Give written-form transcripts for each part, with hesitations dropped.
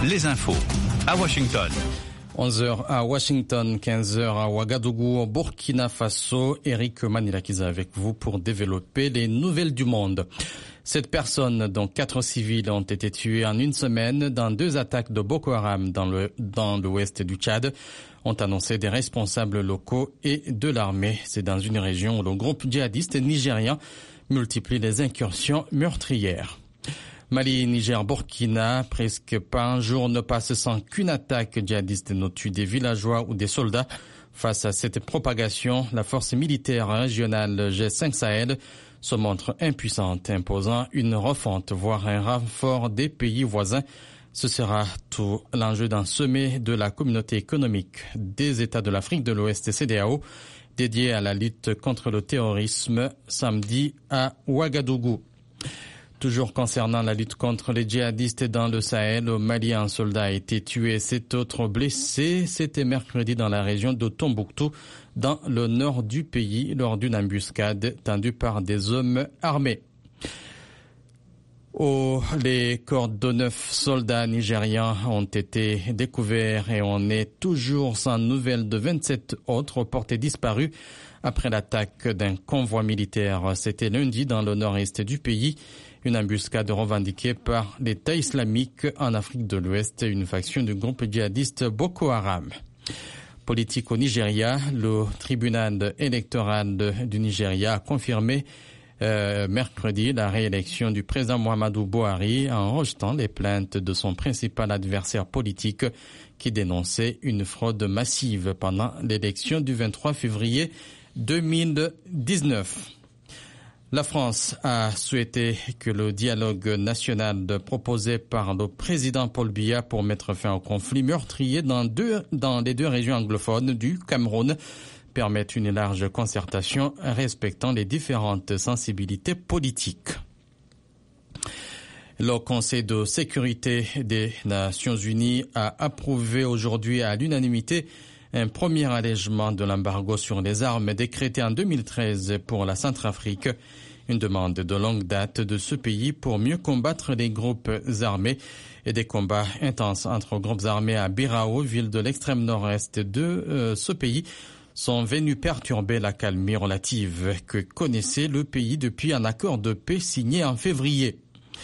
les infos à Washington. 11h à Washington, 15h à Ouagadougou, au Burkina Faso. Eric Manilakiza avec vous pour développer les nouvelles du monde. 7 personnes, dont 4 civils, ont été tuées en une semaine dans 2 attaques de Boko Haram dans l'ouest du Tchad, ont annoncé des responsables locaux et de l'armée. C'est dans une région où le groupe djihadiste nigérien multiplie les incursions meurtrières. Mali, Niger, Burkina, presque pas un jour ne passe sans qu'une attaque djihadiste ne tue des villageois ou des soldats. Face à cette propagation, la force militaire régionale G5 Sahel se montre impuissante, imposant une refonte, voire un renfort des pays voisins. Ce sera tout l'enjeu d'un sommet de la communauté économique des États de l'Afrique de l'Ouest CEDEAO, dédié à la lutte contre le terrorisme, samedi à Ouagadougou. Toujours concernant la lutte contre les djihadistes dans le Sahel, au Mali, un soldat a été tué et 7 autres blessés. C'était mercredi dans la région de Tombouctou, dans le nord du pays, lors d'une embuscade tendue par des hommes armés. Les corps de 9 soldats nigérians ont été découverts et on est toujours sans nouvelles de 27 autres portés disparus après l'attaque d'un convoi militaire. C'était lundi dans le nord-est du pays. Une embuscade revendiquée par l'État islamique en Afrique de l'Ouest, une faction du groupe djihadiste Boko Haram. Politique au Nigeria, le tribunal électoral du Nigeria a confirmé mercredi la réélection du président Muhammadu Buhari en rejetant les plaintes de son principal adversaire politique qui dénonçait une fraude massive pendant l'élection du 23 février 2019. La France a souhaité que le dialogue national proposé par le président Paul Biya pour mettre fin au conflit meurtrier dans les 2 régions anglophones du Cameroun permette une large concertation respectant les différentes sensibilités politiques. Le Conseil de sécurité des Nations Unies a approuvé aujourd'hui à l'unanimité un premier allègement de l'embargo sur les armes décrété en 2013 pour la Centrafrique, une demande de longue date de ce pays pour mieux combattre les groupes armés et des combats intenses entre groupes armés à Birao, ville de l'extrême nord-est de ce pays, sont venus perturber la calmie relative que connaissait le pays depuis un accord de paix signé en février.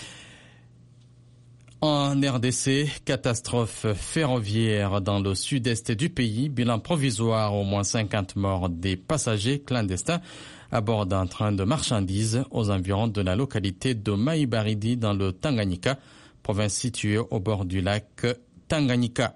En RDC, catastrophe ferroviaire dans le sud-est du pays, bilan provisoire, au moins 50 morts des passagers clandestins à bord d'un train de marchandises aux environs de la localité de Maïbaridi dans le Tanganyika, province située au bord du lac Tanganyika.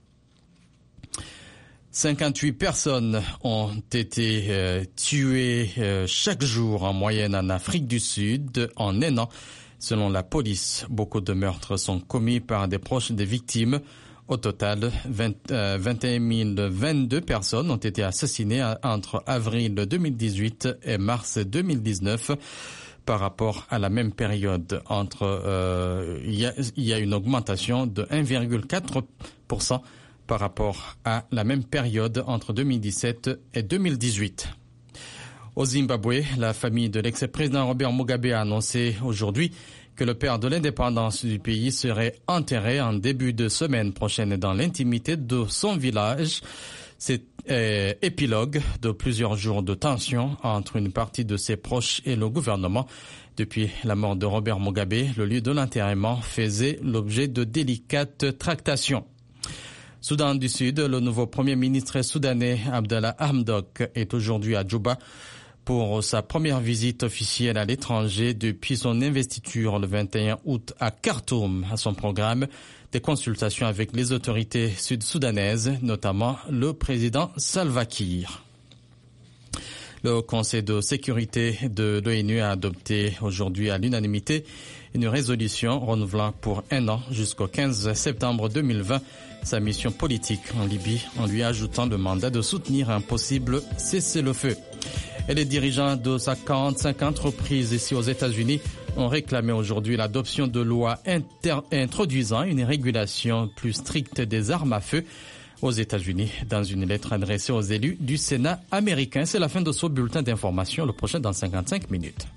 58 personnes ont été tuées chaque jour en moyenne en Afrique du Sud en un an. Selon la police, beaucoup de meurtres sont commis par des proches des victimes. Au total, 21 022 personnes ont été assassinées entre avril 2018 et mars 2019. Par rapport à la même période, il y a une augmentation de 1,4% par rapport à la même période entre 2017 et 2018. Au Zimbabwe, la famille de l'ex-président Robert Mugabe a annoncé aujourd'hui que le père de l'indépendance du pays serait enterré en début de semaine prochaine dans l'intimité de son village. C'est épilogue de plusieurs jours de tension entre une partie de ses proches et le gouvernement. Depuis la mort de Robert Mugabe, le lieu de l'enterrement faisait l'objet de délicates tractations. Soudan du Sud, le nouveau premier ministre soudanais Abdallah Hamdok est aujourd'hui à Djouba pour sa première visite officielle à l'étranger depuis son investiture le 21 août à Khartoum. À son programme, des consultations avec les autorités sud-soudanaises, notamment le président Salva Kiir. Le Conseil de sécurité de l'ONU a adopté aujourd'hui à l'unanimité une résolution renouvelant pour un an jusqu'au 15 septembre 2020 sa mission politique en Libye, en lui ajoutant le mandat de soutenir un possible cessez-le-feu. Et les dirigeants de 45 entreprises ici aux États-Unis ont réclamé aujourd'hui l'adoption de lois introduisant une régulation plus stricte des armes à feu aux États-Unis dans une lettre adressée aux élus du Sénat américain. C'est la fin de ce bulletin d'information, le prochain dans 55 minutes.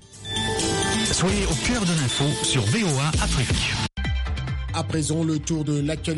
Soyez au cœur de l'info sur VOA Afrique. À présent, le tour de l'actualité.